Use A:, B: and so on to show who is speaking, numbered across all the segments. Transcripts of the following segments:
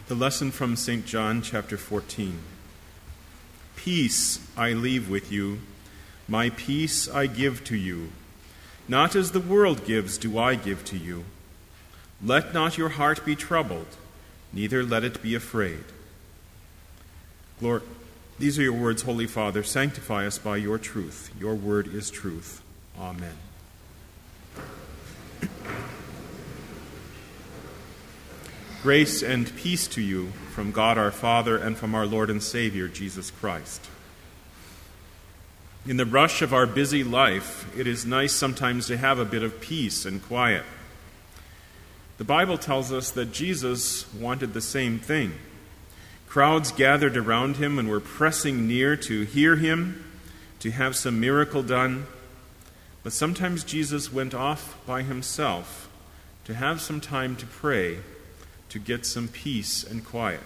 A: The lesson from St. John, chapter 14. Peace I leave with you, my peace I give to you. Not as the world gives do I give to you. Let not your heart be troubled, neither let it be afraid. Lord, these are your words, Holy Father. Sanctify us by your truth. Your word is truth. Amen. Grace and peace to you from God our Father and from our Lord and Savior, Jesus Christ. In the rush of our busy life, it is nice sometimes to have a bit of peace and quiet. The Bible tells us that Jesus wanted the same thing. Crowds gathered around him and were pressing near to hear him, to have some miracle done. But sometimes Jesus went off by himself to have some time to pray, to get some peace and quiet.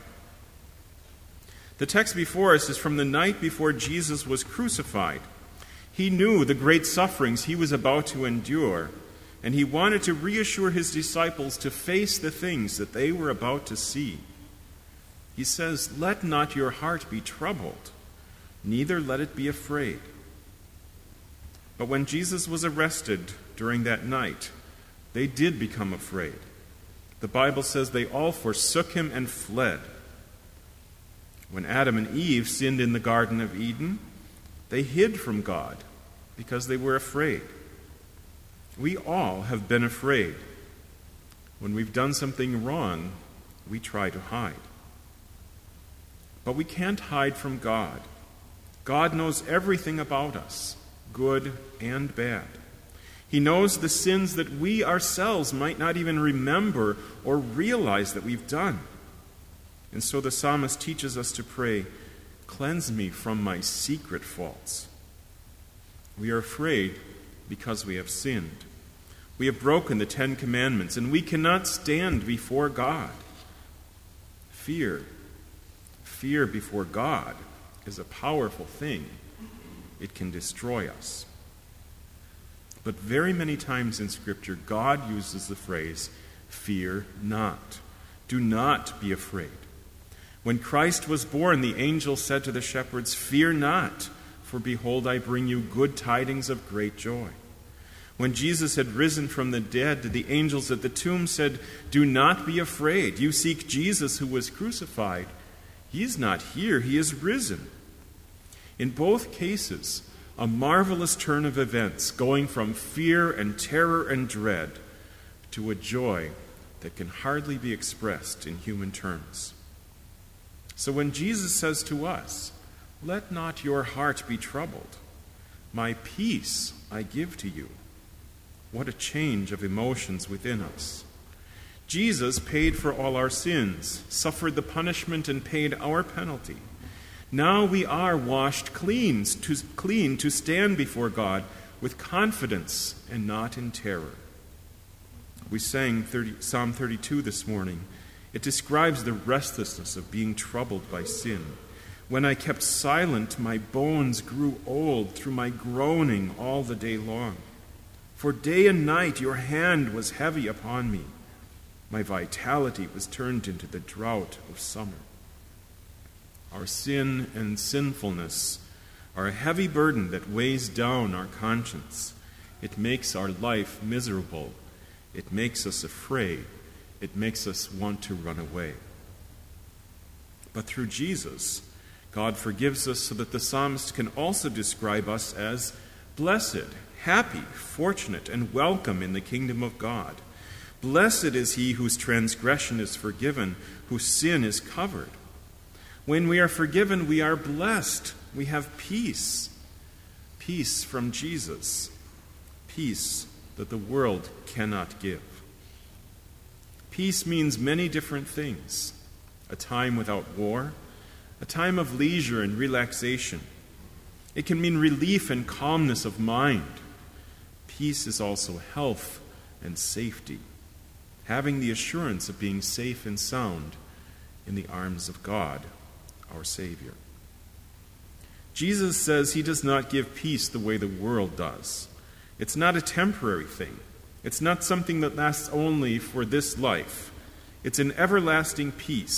A: The text before us is from the night before Jesus was crucified. He knew the great sufferings he was about to endure, and he wanted to reassure his disciples to face the things that they were about to see. He says, "Let not your heart be troubled, neither let it be afraid." But when Jesus was arrested during that night, they did become afraid. The Bible says they all forsook him and fled. When Adam and Eve sinned in the Garden of Eden, they hid from God because they were afraid. We all have been afraid. When we've done something wrong, we try to hide. But we can't hide from God. God knows everything about us, good and bad. He knows the sins that we ourselves might not even remember or realize that we've done. And so the psalmist teaches us to pray, "Cleanse me from my secret faults." We are afraid because we have sinned. We have broken the 10 Commandments, and we cannot stand before God. Fear before God is a powerful thing. It can destroy us. But very many times in Scripture, God uses the phrase, "Fear not." Do not be afraid. When Christ was born, the angel said to the shepherds, "Fear not, for behold, I bring you good tidings of great joy." When Jesus had risen from the dead, the angels at the tomb said, "Do not be afraid. You seek Jesus who was crucified. He is not here. He is risen." In both cases, a marvelous turn of events, going from fear and terror and dread to a joy that can hardly be expressed in human terms. So when Jesus says to us, "Let not your heart be troubled. My peace I give to you," what a change of emotions within us. Jesus paid for all our sins, suffered the punishment, and paid our penalty. Now we are washed clean to stand before God with confidence and not in terror. We sang Psalm 32 this morning. It describes the restlessness of being troubled by sin. "When I kept silent, my bones grew old through my groaning all the day long. For day and night your hand was heavy upon me. My vitality was turned into the drought of summer." Our sin and sinfulness are a heavy burden that weighs down our conscience. It makes our life miserable. It makes us afraid. It makes us want to run away. But through Jesus, God forgives us so that the psalmist can also describe us as blessed, happy, fortunate, and welcome in the kingdom of God. Blessed is he whose transgression is forgiven, whose sin is covered. When we are forgiven, we are blessed. We have peace. Peace from Jesus. Peace that the world cannot give. Peace means many different things. A time without war, a time of leisure and relaxation. It can mean relief and calmness of mind. Peace is also health and safety, having the assurance of being safe and sound in the arms of God, our Savior. Jesus says he does not give peace the way the world does. It's not a temporary thing. It's not something that lasts only for this life. It's an everlasting peace,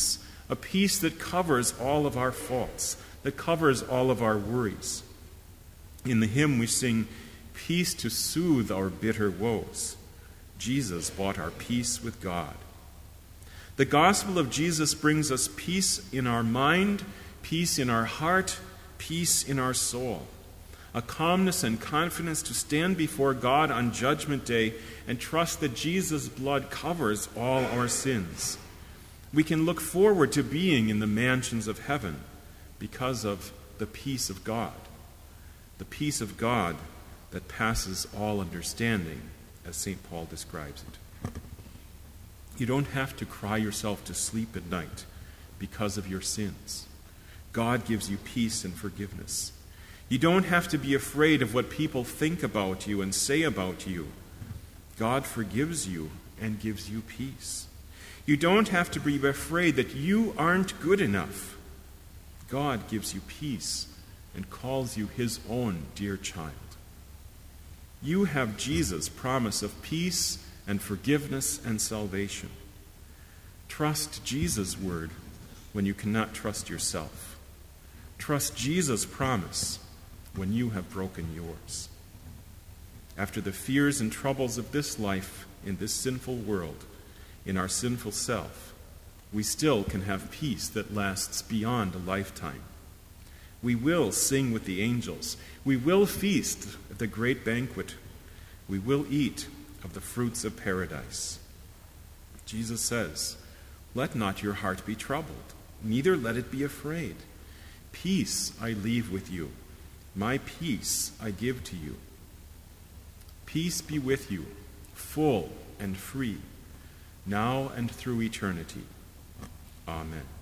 A: a peace that covers all of our faults, that covers all of our worries. In the hymn we sing, "Peace to soothe our bitter woes." Jesus bought our peace with God. The gospel of Jesus brings us peace in our mind, peace in our heart, peace in our soul, a calmness and confidence to stand before God on Judgment Day and trust that Jesus' blood covers all our sins. We can look forward to being in the mansions of heaven because of the peace of God, the peace of God that passes all understanding, as St. Paul describes it. You don't have to cry yourself to sleep at night because of your sins. God gives you peace and forgiveness. You don't have to be afraid of what people think about you and say about you. God forgives you and gives you peace. You don't have to be afraid that you aren't good enough. God gives you peace and calls you his own dear child. You have Jesus' promise of peace and forgiveness and salvation. Trust Jesus' word when you cannot trust yourself. Trust Jesus' promise when you have broken yours. After the fears and troubles of this life in this sinful world, in our sinful self, we still can have peace that lasts beyond a lifetime. We will sing with the angels. We will feast at the great banquet. We will eat of the fruits of paradise. Jesus says, "Let not your heart be troubled, neither let it be afraid. Peace I leave with you. My peace I give to you. Peace be with you, full and free, now and through eternity. Amen."